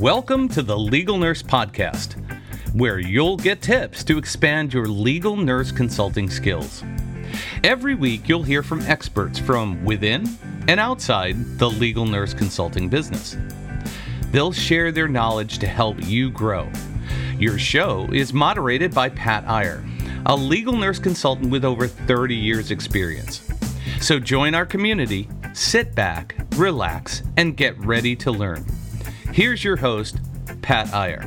Welcome to the Legal Nurse Podcast, where you'll get tips to expand your legal nurse consulting skills. Every week, you'll hear from experts from within and outside the legal nurse consulting business. They'll share their knowledge to help you grow. Your show is moderated by Pat Iyer, a legal nurse consultant with over 30 years' experience. So join our community, sit back, relax, and get ready to learn. Here's your host, Pat Iyer.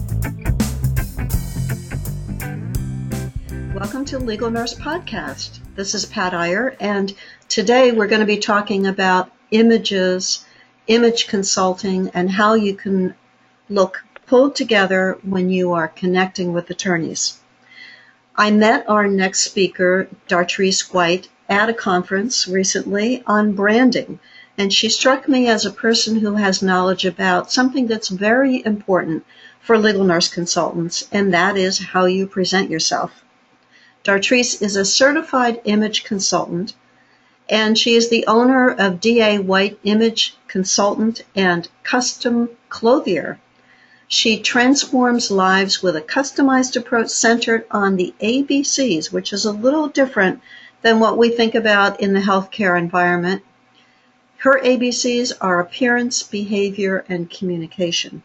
Welcome to Legal Nurse Podcast. This is Pat Iyer, and today we're going to be talking about images, image consulting, and how you can look pulled together when you are connecting with attorneys. I met our next speaker, Dartrice White, at a conference recently on branding, and she struck me as a person who has knowledge about something that's very important for legal nurse consultants, and that is how you present yourself. Dartrice is a certified image consultant, and she is the owner of D.A. White Image Consultant and Custom Clothier. She transforms lives with a customized approach centered on the ABCs, which is a little different than what we think about in the healthcare environment. Her ABCs are appearance, behavior, and communication.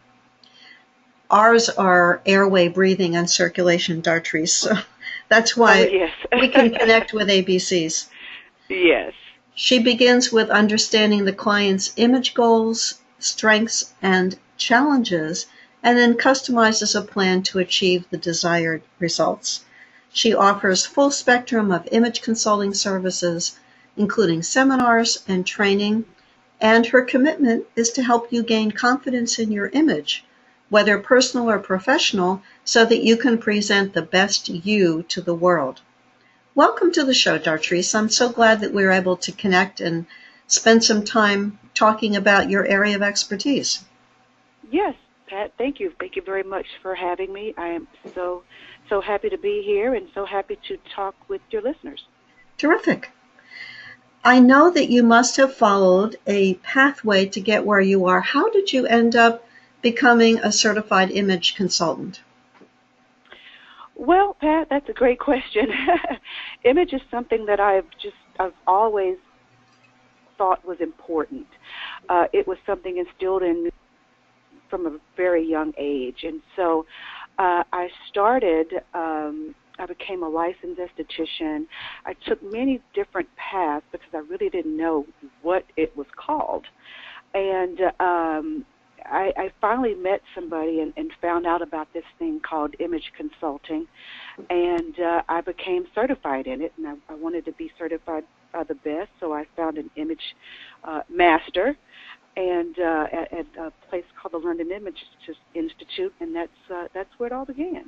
Ours are airway, breathing, and circulation, Dartrice. So that's why we can connect with ABCs. Yes. She begins with understanding the client's image goals, strengths, and challenges, and then customizes a plan to achieve the desired results. She offers full spectrum of image consulting services, including seminars and training, and her commitment is to help you gain confidence in your image, whether personal or professional, so that you can present the best you to the world. Welcome to the show, Dartrice. I'm so glad that we were able to connect and spend some time talking about your area of expertise. Yes, Pat, thank you. Thank you very much for having me. I am so happy to be here and so happy to talk with your listeners. Terrific. I know that you must have followed a pathway to get where you are. How did you end up becoming a certified image consultant? Well, Pat, that's a great question. Image is something that I've always thought was important. It was something instilled in me from a very young age. And so I became a licensed esthetician. I took many different paths because I really didn't know what it was called. And I finally met somebody and found out about this thing called image consulting, and I became certified in it, and I wanted to be certified the best, so I found an image master and at a place called the London Image Institute, and that's where it all began.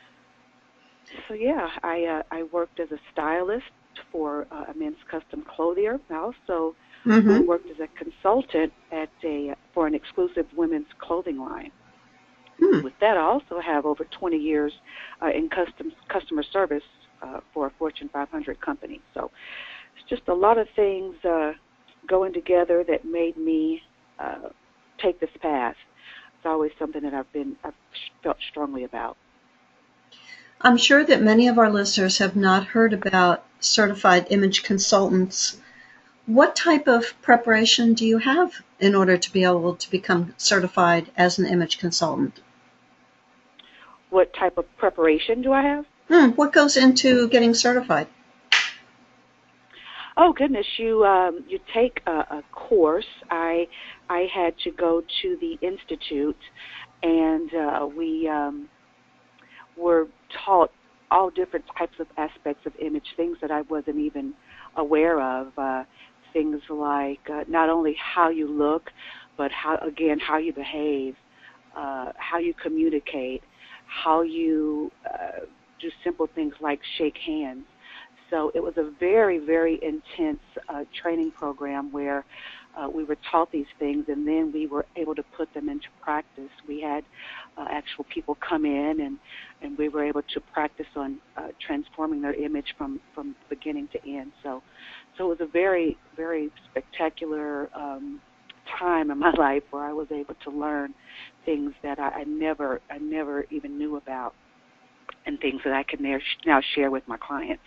So yeah, I worked as a stylist for a men's custom clothier. I also worked as a consultant for an exclusive women's clothing line. With that, I also have over 20 years in customer service for a Fortune 500 company. So it's just a lot of things going together that made me take this path. It's always something that I've felt strongly about. I'm sure that many of our listeners have not heard about certified image consultants. What type of preparation do you have in order to be able to become certified as an image consultant? What type of preparation do I have? What goes into getting certified? Oh goodness, you take a course. I had to go to the institute, and we were taught all different types of aspects of image, things that I wasn't even aware of. Things like not only how you look, but how you behave, how you communicate, how you do simple things like shake hands. So it was a very, very intense training program where we were taught these things, and then we were able to put them into practice. We had actual people come in, and we were able to practice on transforming their image from beginning to end. So it was a very, very spectacular time in my life where I was able to learn things that I never even knew about, and things that I can now share with my clients.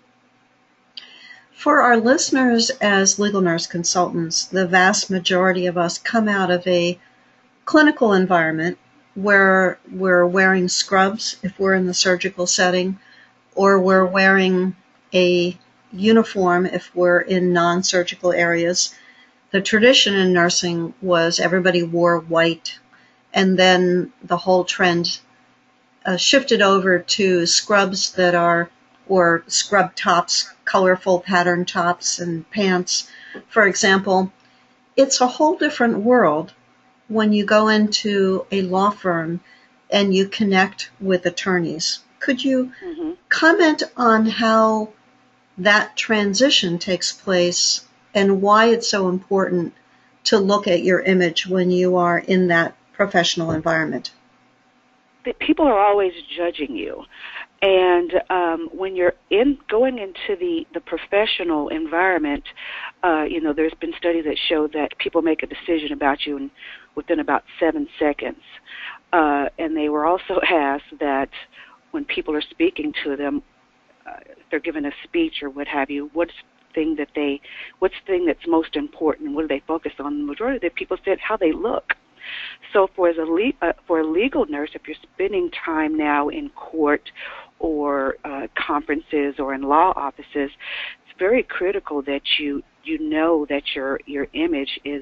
For our listeners as legal nurse consultants, the vast majority of us come out of a clinical environment where we're wearing scrubs if we're in the surgical setting, or we're wearing a uniform if we're in non-surgical areas. The tradition in nursing was everybody wore white, and then the whole trend shifted over to scrubs that are, or scrub tops, colorful pattern tops and pants. For example, it's a whole different world when you go into a law firm and you connect with attorneys. Could you comment on how that transition takes place and why it's so important to look at your image when you are in that professional environment? People are always judging you. And when you're going into the professional environment, there's been studies that show that people make a decision about you within about 7 seconds. And they were also asked that when people are speaking to them, if they're given a speech or what have you, what's the thing that's most important? What do they focus on? The majority of the people said how they look. So for a legal nurse, if you're spending time now in court or conferences or in law offices, it's very critical that you know that your image is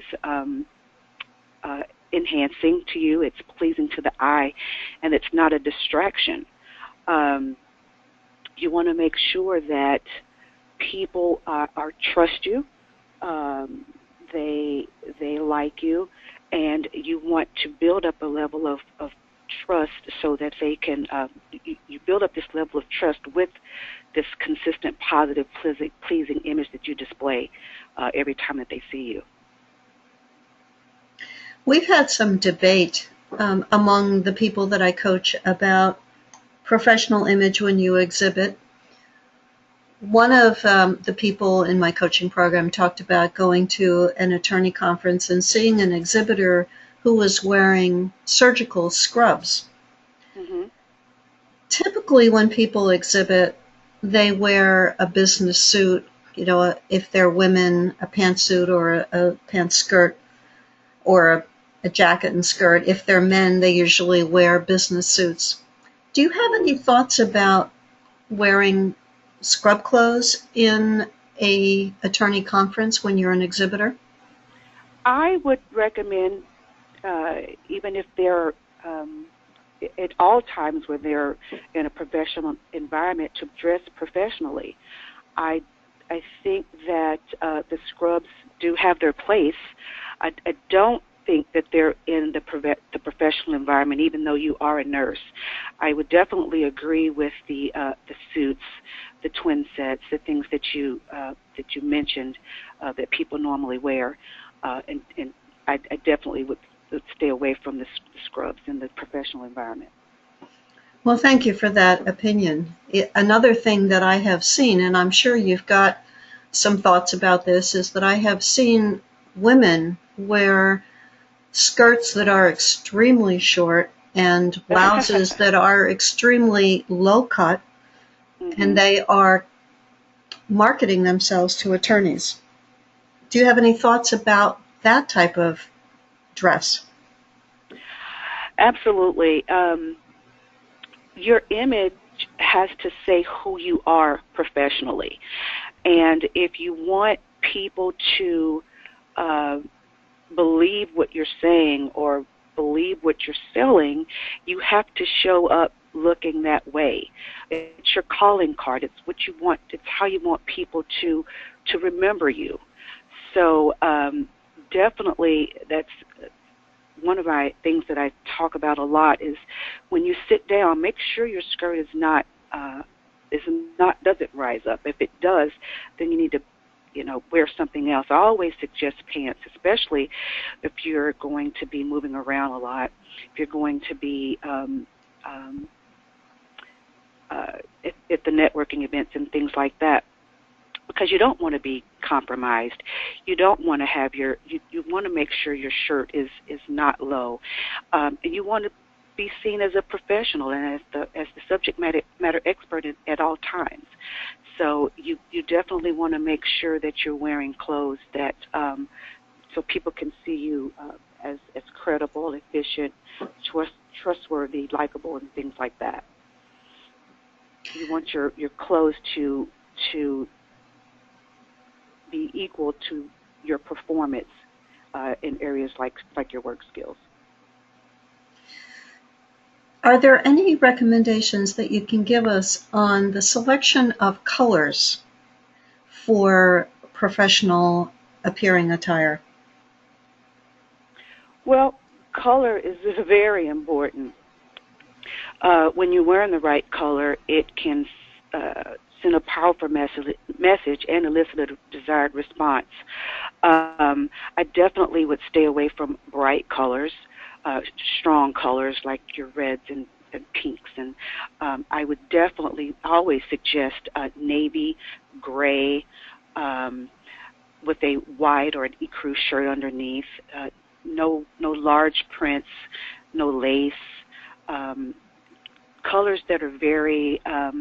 enhancing to you, it's pleasing to the eye, and it's not a distraction. You want to make sure that people trust you, they like you, and you want to build up a level of trust so that they can, you build up this level of trust with this consistent, positive, pleasing image that you display every time that they see you. We've had some debate among the people that I coach about professional image when you exhibit. One of the people in my coaching program talked about going to an attorney conference and seeing an exhibitor who was wearing surgical scrubs. Mm-hmm. Typically when people exhibit, they wear a business suit, if they're women, a pantsuit or a pants skirt, or a jacket and skirt. If they're men, they usually wear business suits. Do you have any thoughts about wearing scrub clothes in a attorney conference when you're an exhibitor? I would recommend, even if they're at all times when they're in a professional environment, to dress professionally. I think that the scrubs do have their place. I don't think that they're in the professional environment, even though you are a nurse. I would definitely agree with the suits, the twin sets, the things that you mentioned that people normally wear, and I definitely would stay away from the scrubs in the professional environment. Well, thank you for that opinion. Another thing that I have seen, and I'm sure you've got some thoughts about this, is that I have seen women wear skirts that are extremely short and blouses that are extremely low cut, mm-hmm. and they are marketing themselves to attorneys. Do you have any thoughts about that type of dress? Absolutely. Your image has to say who you are professionally. And if you want people to believe what you're saying or believe what you're selling, you have to show up looking that way. It's your calling card. It's what you want. It's how you want people to remember you. So definitely that's one of my things that I talk about a lot is when you sit down, make sure your skirt doesn't rise up. If it does, then you need to wear something else. I always suggest pants, especially if you're going to be moving around a lot, if you're going to be at the networking events and things like that, because you don't want to be compromised. you don't want to have you want to make sure your shirt is not low, and you want to be seen as a professional and as the subject matter expert at all times. So you definitely want to make sure that you're wearing clothes that so people can see you as credible, efficient, trustworthy, likable, and things like that. You want your clothes to be equal to your performance in areas like your work skills. Are there any recommendations that you can give us on the selection of colors for professional appearing attire? Well, color is very important. When you're wearing the right color, it can send a powerful message and elicit a desired response. I definitely would stay away from bright colors, strong colors like your reds and pinks, and I would definitely always suggest navy, gray, with a white or an ecru shirt underneath. No large prints, no lace. Colors that are very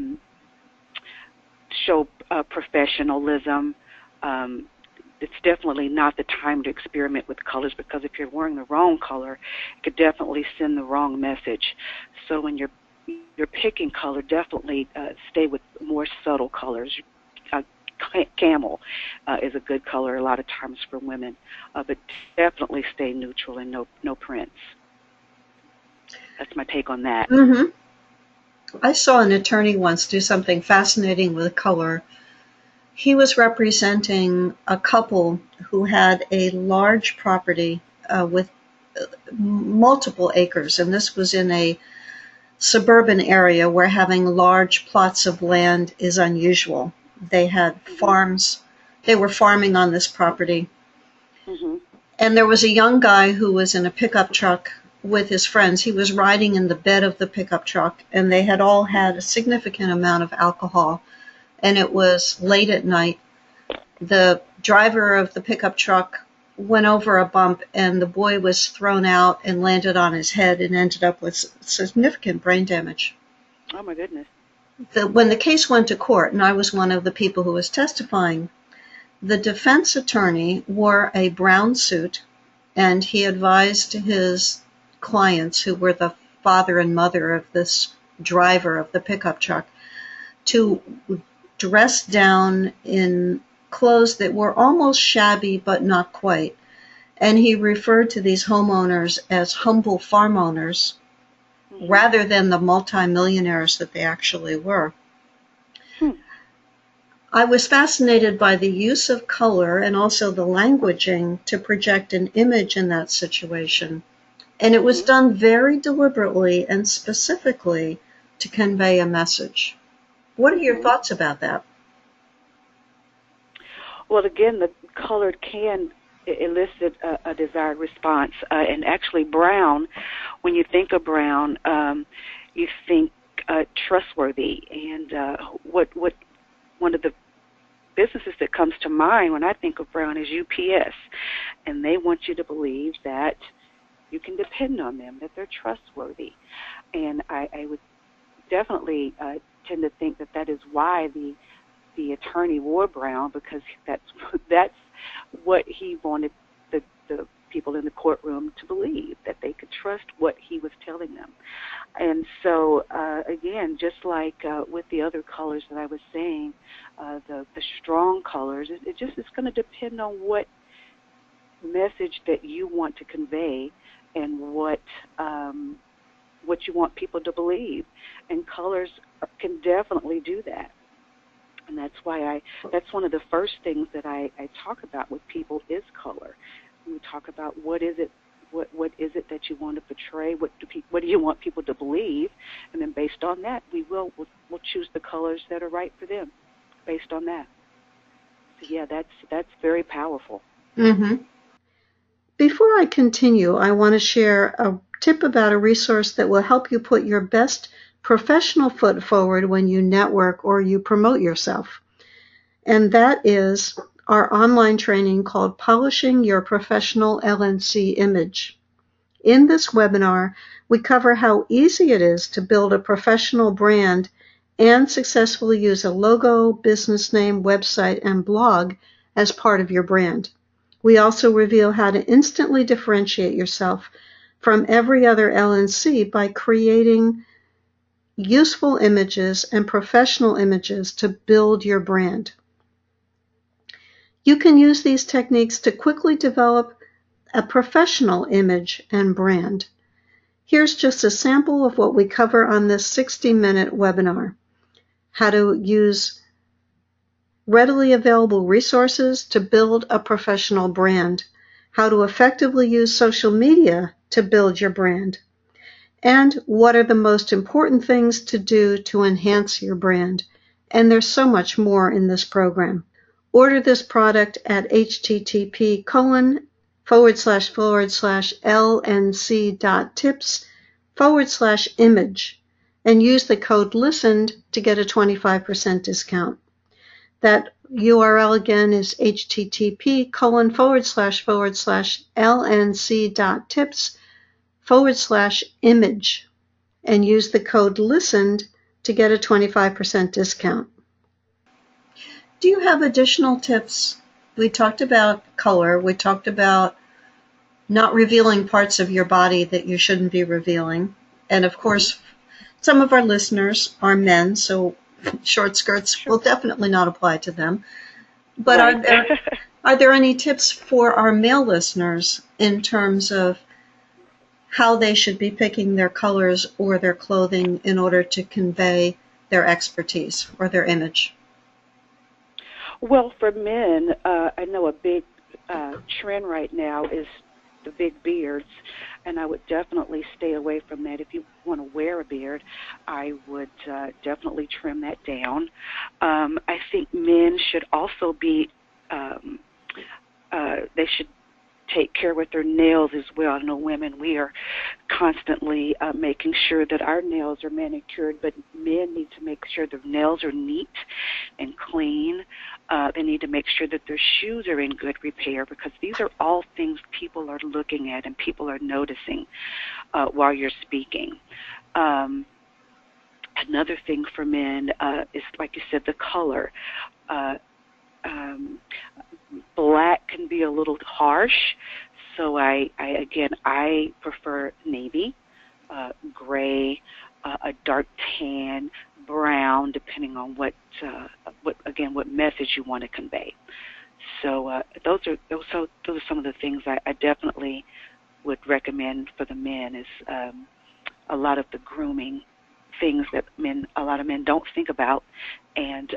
show professionalism. It's definitely not the time to experiment with colors, because if you're wearing the wrong color, it could definitely send the wrong message. So when you're picking color, definitely stay with more subtle colors. Camel is a good color a lot of times for women, but definitely stay neutral and no prints. That's my take on that. Mm-hmm. I saw an attorney once do something fascinating with color. He was representing a couple who had a large property with multiple acres, and this was in a suburban area where having large plots of land is unusual. They had farms. They were farming on this property. Mm-hmm. And there was a young guy who was in a pickup truck with his friends. He was riding in the bed of the pickup truck, and they had all had a significant amount of alcohol. And it was late at night. The driver of the pickup truck went over a bump, and the boy was thrown out and landed on his head and ended up with significant brain damage. Oh, my goodness. When the case went to court, and I was one of the people who was testifying, the defense attorney wore a brown suit, and he advised his clients, who were the father and mother of this driver of the pickup truck, to dress down in clothes that were almost shabby but not quite. And he referred to these homeowners as humble farm owners, mm-hmm. rather than the multimillionaires that they actually were. I was fascinated by the use of color and also the languaging to project an image in that situation. And it was done very deliberately and specifically to convey a message. What are your thoughts about that? Well, again, the color can elicit a desired response. And actually brown, when you think of brown, you think trustworthy. And what one of the businesses that comes to mind when I think of brown is UPS. And they want you to believe that you can depend on them, that they're trustworthy. And I would definitely tend to think that is why the attorney wore brown, because that's what he wanted the people in the courtroom to believe, that they could trust what he was telling them. And so, again, just like with the other colors that I was saying, the strong colors, it's going to depend on what message that you want to convey and what you want people to believe. And colors can definitely do that. And that's why that's one of the first things that I talk about with people is color. We talk about what is it that you want to portray, what do you want people to believe, and then based on that, we'll choose the colors that are right for them, based on that. So yeah, that's very powerful. Mm-hmm. Before I continue, I want to share a tip about a resource that will help you put your best professional foot forward when you network or you promote yourself. And that is our online training called Polishing Your Professional LNC Image. In this webinar, we cover how easy it is to build a professional brand and successfully use a logo, business name, website, and blog as part of your brand. We also reveal how to instantly differentiate yourself from every other LNC by creating useful images and professional images to build your brand. You can use these techniques to quickly develop a professional image and brand. Here's just a sample of what we cover on this 60-minute webinar. How to use readily available resources to build a professional brand. How to effectively use social media to build your brand. And what are the most important things to do to enhance your brand. And there's so much more in this program. Order this product at http://lnc.tips/image and use the code LISTENED to get a 25% discount. That URL again is http://lnc.tips/image and use the code LISTENED to get a 25% discount. Do you have additional tips? We talked about color. We talked about not revealing parts of your body that you shouldn't be revealing. And of course, some of our listeners are men, so short skirts will definitely not apply to them. But Right. are there any tips for our male listeners in terms of how they should be picking their colors or their clothing in order to convey their expertise or their image? Well, for men, I know a big trend right now is the big beards, and I would definitely stay away from that. If you want to wear a beard, I would definitely trim that down. I think men should also be, they should take care with their nails as well. I know women, we are constantly making sure that our nails are manicured, but men need to make sure their nails are neat and clean. They need to make sure that their shoes are in good repair, because these are all things people are looking at and people are noticing while you're speaking. Another thing for men is, like you said, the color. Black can be a little harsh, so I prefer navy, gray, a dark tan, brown, depending on what message you want to convey. So those are some of the things I definitely would recommend for the men. Is a lot of the grooming things that a lot of men don't think about, and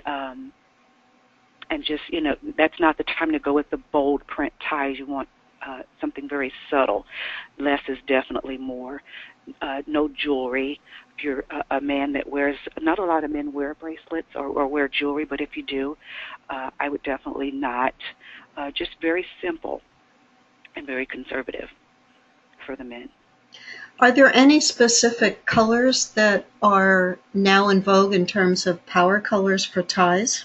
just, that's not the time to go with the bold print ties. You want something very subtle. Less is definitely more. No jewelry. If you're a man that wears, not a lot of men wear bracelets or wear jewelry, but if you do, I would definitely not. Just very simple and very conservative for the men. Are there any specific colors that are now in vogue in terms of power colors for ties?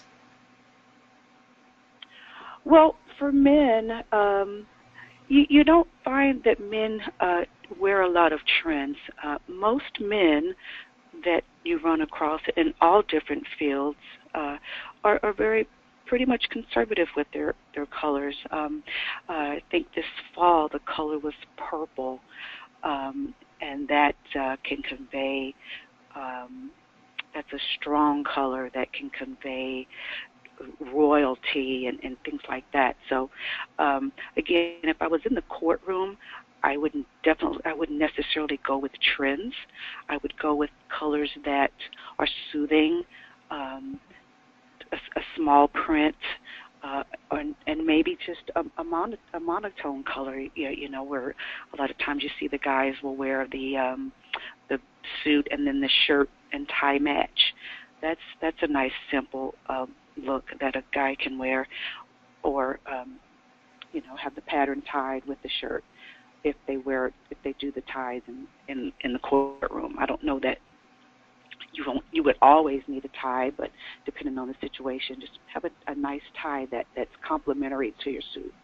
Well, for men, you don't find that men wear a lot of trends. Most men that you run across in all different fields are very pretty much conservative with their colors. I think this fall the color was purple, and that can convey, that's a strong color that can convey royalty and things like that. So again, if I was in the courtroom, I wouldn't necessarily go with trends. I would go with colors that are soothing, a small print, and maybe just a monotone color. Where a lot of times you see the guys will wear the suit and then the shirt and tie match. That's a nice simple look that a guy can wear, or have the pattern tied with the shirt if they do the ties in the courtroom. I don't know that you would always need a tie, but depending on the situation, just have a nice tie that's complementary to your suit.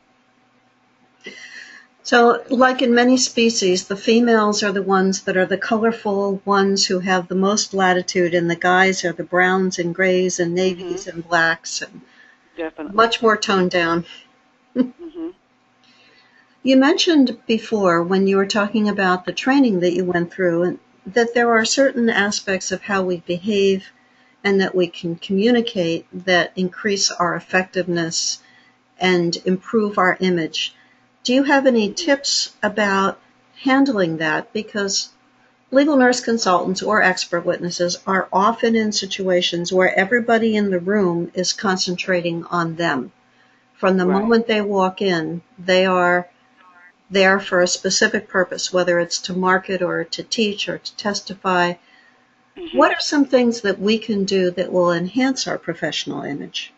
So, like in many species, the females are the ones that are the colorful ones who have the most latitude, and the guys are the browns and grays and navies and blacks, and definitely much more toned down. Mm-hmm. You mentioned before, when you were talking about the training that you went through, that there are certain aspects of how we behave and that we can communicate that increase our effectiveness and improve our image. Do you have any tips about handling that? Because legal nurse consultants or expert witnesses are often in situations where everybody in the room is concentrating on them. From the Right. moment they walk in, they are there for a specific purpose, whether it's to market or to teach or to testify. Mm-hmm. What are some things that we can do that will enhance our professional image?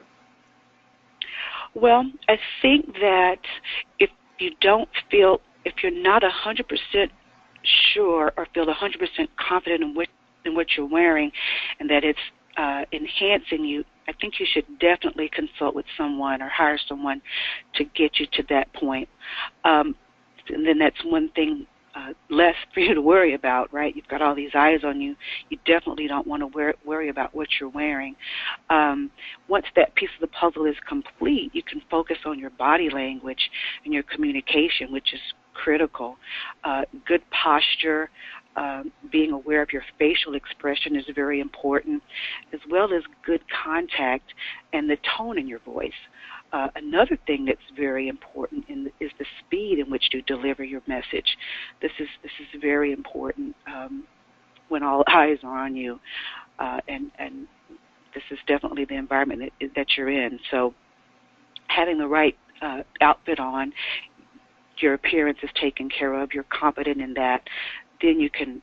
Well, I think that if you're not 100% sure or feel 100% confident in what you're wearing, and that it's enhancing you, I think you should definitely consult with someone or hire someone to get you to that point. And then that's one thing less for you to worry about, right? You've got all these eyes on you. You definitely don't want to worry about what you're wearing. Once that piece of the puzzle is complete, you can focus on your body language and your communication, which is critical. Good posture, being aware of your facial expression is very important, as well as good contact and the tone in your voice. Another thing that's very important is the speed in which you deliver your message. This is very important when all eyes are on you, and this is definitely the environment that you're in. So having the right outfit on, your appearance is taken care of, you're confident in that, then you can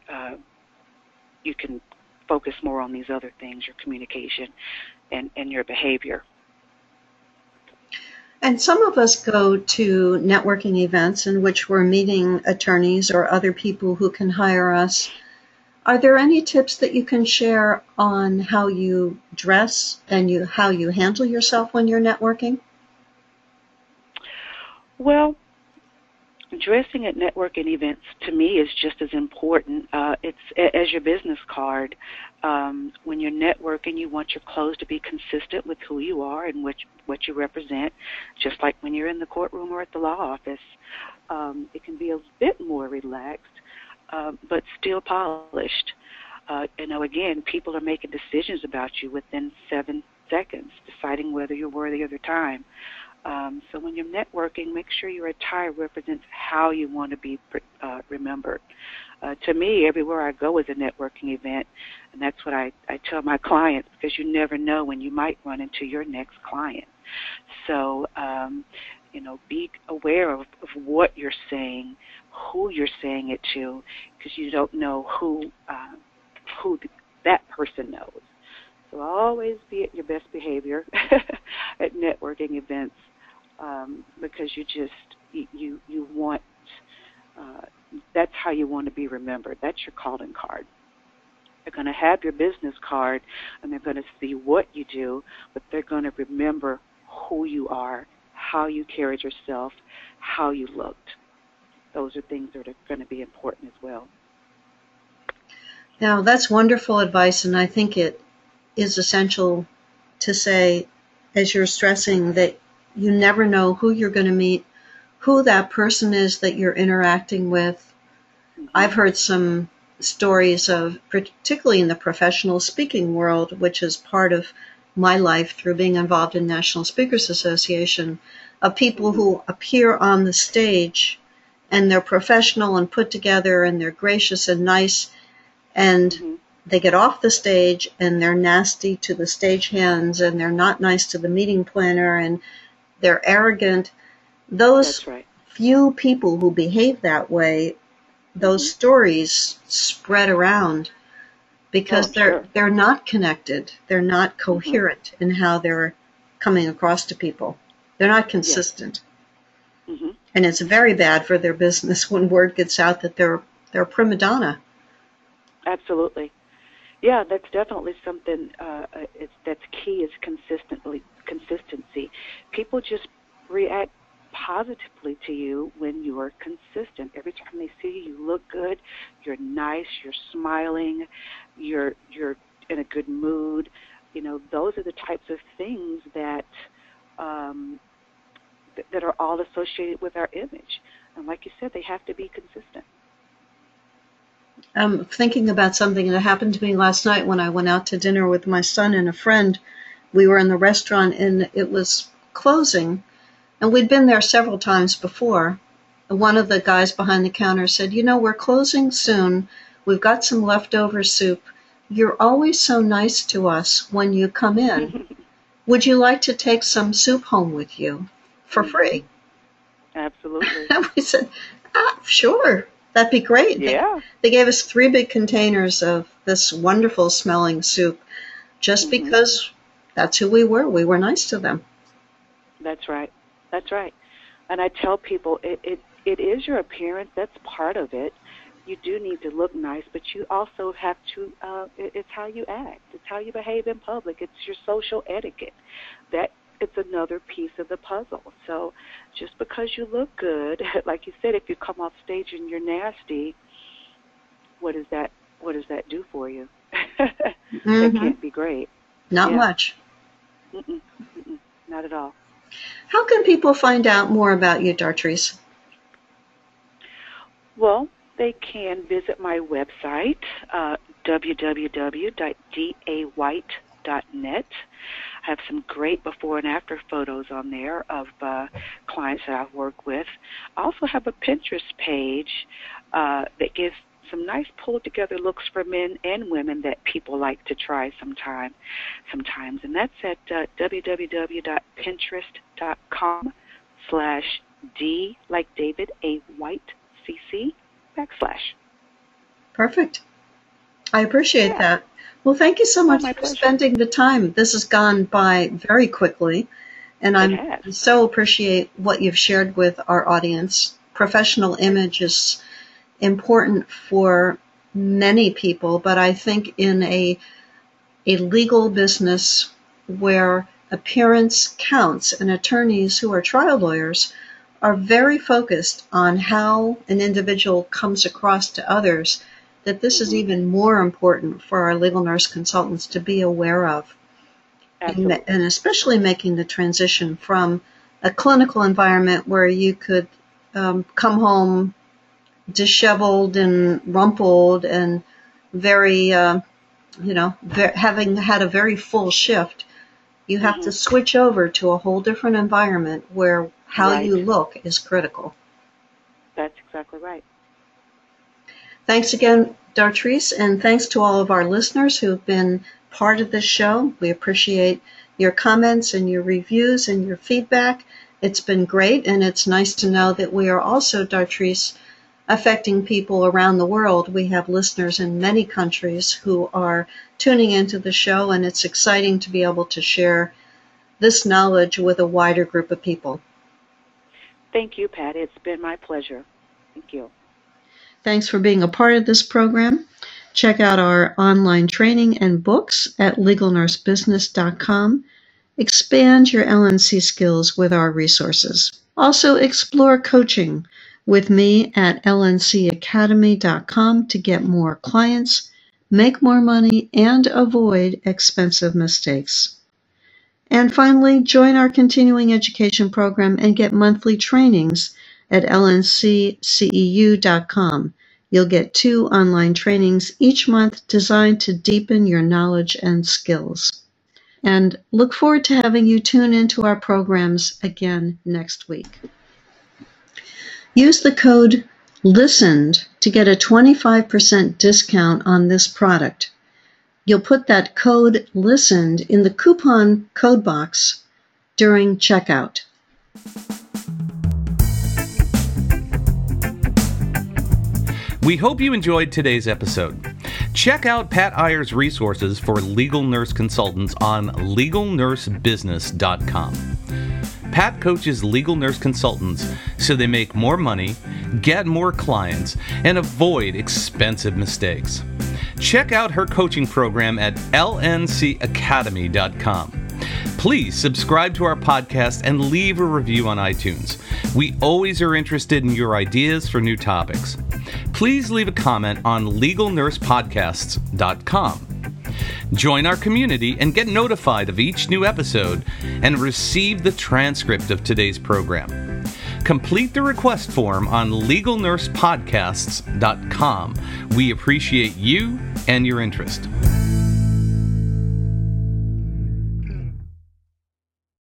focus more on these other things, your communication and your behavior. And some of us go to networking events in which we're meeting attorneys or other people who can hire us. Are there any tips that you can share on how you dress and how you handle yourself when you're networking? Well, dressing at networking events to me is just as important. It's as your business card. When you're networking, you want your clothes to be consistent with who you are and what you represent, just like when you're in the courtroom or at the law office. It can be a bit more relaxed, but still polished. Again, people are making decisions about you within 7 seconds, deciding whether you're worthy of their time. So when you're networking, make sure your attire represents how you want to be remembered. To me, everywhere I go is a networking event, and that's what I tell my clients, because you never know when you might run into your next client. So, be aware of what you're saying, who you're saying it to, because you don't know who that person knows. So always be at your best behavior at networking events, because you want, that's how you want to be remembered. That's your calling card. They're going to have your business card, and they're going to see what you do, but they're going to remember who you are, how you carried yourself, how you looked. Those are things that are going to be important as well. Now, that's wonderful advice, and I think it is essential to say, as you're stressing, that you never know who you're going to meet, who that person is that you're interacting with. Mm-hmm. I've heard some stories of, particularly in the professional speaking world, which is part of my life through being involved in National Speakers Association, of people mm-hmm. who appear on the stage and they're professional and put together and they're gracious and nice, and mm-hmm. they get off the stage and they're nasty to the stagehands and they're not nice to the meeting planner and they're arrogant. Those right. few people who behave that way, those mm-hmm. stories spread around because they're not connected. They're not coherent mm-hmm. in how they're coming across to people. They're not consistent. Yes. Mm-hmm. And it's very bad for their business when word gets out that they're a prima donna. Absolutely. Yeah, that's definitely something that's key is consistency. People just react positively to you when you are consistent. Every time they see you, you look good, you're nice, you're smiling, you're in a good mood. Those are the types of things that that are all associated with our image. And like you said, they have to be consistent. I'm thinking about something that happened to me last night when I went out to dinner with my son and a friend. We were in the restaurant and it was closing, and we'd been there several times before. One of the guys behind the counter said, we're closing soon. We've got some leftover soup. You're always so nice to us when you come in. Would you like to take some soup home with you for free? Absolutely. And we said, sure. That'd be great. Yeah. They gave us 3 big containers of this wonderful smelling soup just because that's who we were. We were nice to them. That's right. That's right. And I tell people it is your appearance. That's part of it. You do need to look nice, but you also have to, it's how you act. It's how you behave in public. It's your social etiquette. It's another piece of the puzzle. So just because you look good, like you said, if you come off stage and you're nasty, what does that do for you? It can't be great. Not much. Not at all. How can people find out more about you, Dartrice? Well, they can visit my website, www.dawhite.net. I have some great before and after photos on there of clients that I've worked with. I also have a Pinterest page that gives some nice pulled-together looks for men and women that people like to try sometimes. And that's at www.pinterest.com/D, like David, A. White, CC, /. Perfect. I appreciate that. Well, thank you so much for spending the time. This has gone by very quickly, and I so appreciate what you've shared with our audience. Professional image is important for many people, but I think in a legal business where appearance counts, and attorneys who are trial lawyers are very focused on how an individual comes across to others, that this is even more important for our legal nurse consultants to be aware of. And especially making the transition from a clinical environment where you could come home disheveled and rumpled and very, having had a very full shift, you have to switch over to a whole different environment where how you look is critical. That's exactly right. Thanks again, Dartrice, and thanks to all of our listeners who've been part of this show. We appreciate your comments and your reviews and your feedback. It's been great, and it's nice to know that we are also, Dartrice, affecting people around the world. We have listeners in many countries who are tuning into the show, and it's exciting to be able to share this knowledge with a wider group of people. Thank you, Pat. It's been my pleasure. Thank you. Thanks for being a part of this program. Check out our online training and books at legalnursebusiness.com. Expand your LNC skills with our resources. Also, explore coaching with me at lncacademy.com to get more clients, make more money, and avoid expensive mistakes. And finally, join our continuing education program and get monthly trainings at lncceu.com. You'll get 2 online trainings each month designed to deepen your knowledge and skills. And look forward to having you tune into our programs again next week. Use the code LISTENED to get a 25% discount on this product. You'll put that code LISTENED in the coupon code box during checkout. We hope you enjoyed today's episode. Check out Pat Iyer's resources for legal nurse consultants on legalnursebusiness.com. Pat coaches legal nurse consultants so they make more money, get more clients, and avoid expensive mistakes. Check out her coaching program at lncacademy.com. Please subscribe to our podcast and leave a review on iTunes. We always are interested in your ideas for new topics. Please leave a comment on legalnursepodcasts.com. Join our community and get notified of each new episode and receive the transcript of today's program. Complete the request form on legalnursepodcasts.com. We appreciate you and your interest.